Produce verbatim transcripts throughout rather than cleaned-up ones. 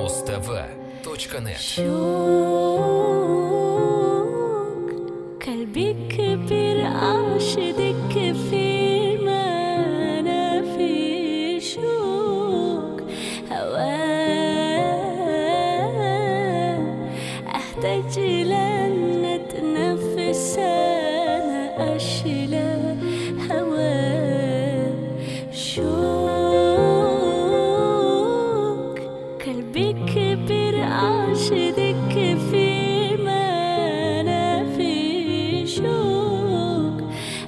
Руств точка нет. شوق قلبي كبير عاشدك كثير ما أنا في شوق هواه أحتاج لأن أتنفس أنا أشيل هواه شوق قلبي كبير عاشدك كثير ما أنا في شوق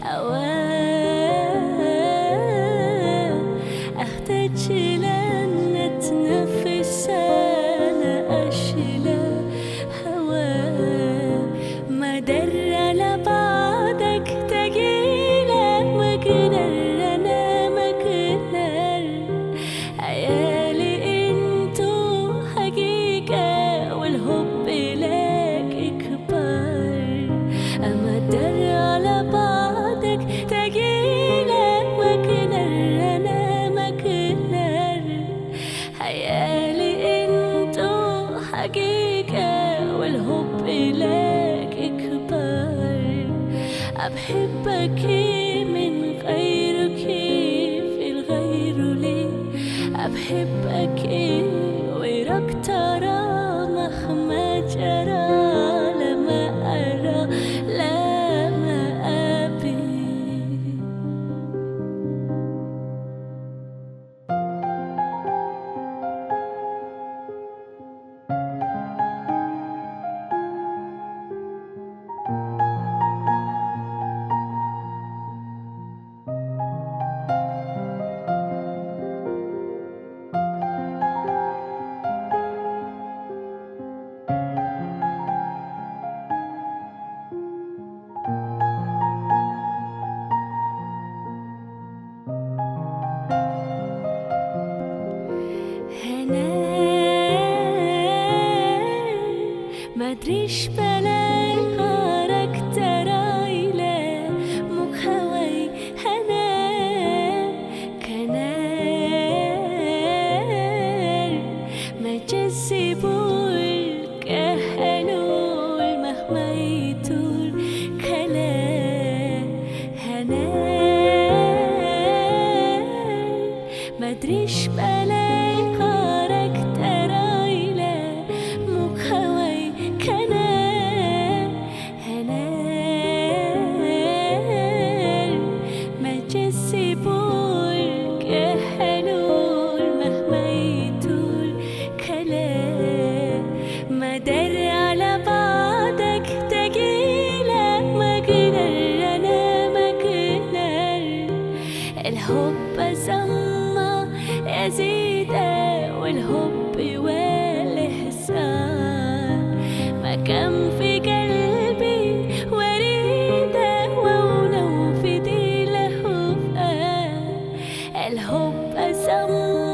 هواه أحتاج لأن أتنفس أنا أشيل هواه ما در على بعدك تقيلة ما قدر أنا ما قدر عيالي انتو حقيقة والحب لك اكبر اما در على بعدك تقيلة ما قدر انا ما قدر عيالي انتو حقيقة والحب لك اكبر أبحبك من غيرك في الغير لي أبحبك ويرك ترى مهما جرى لما أرى لما أبي مدريش بلاي غارك ترايلة مخوي هنا كنار ما جذبولك أهلول مهما يطول كلام هنا مدريش بلاي غارك ترايلة مخوي كنار هنار ما جذبولك حلول مهما يطول كلام ما در على بعدك تقيلة ما قدر أنا ما قدر الحب زما يزيد والحب والإحسان ما كان في قلبي وريدة ولو في دي له الحب سما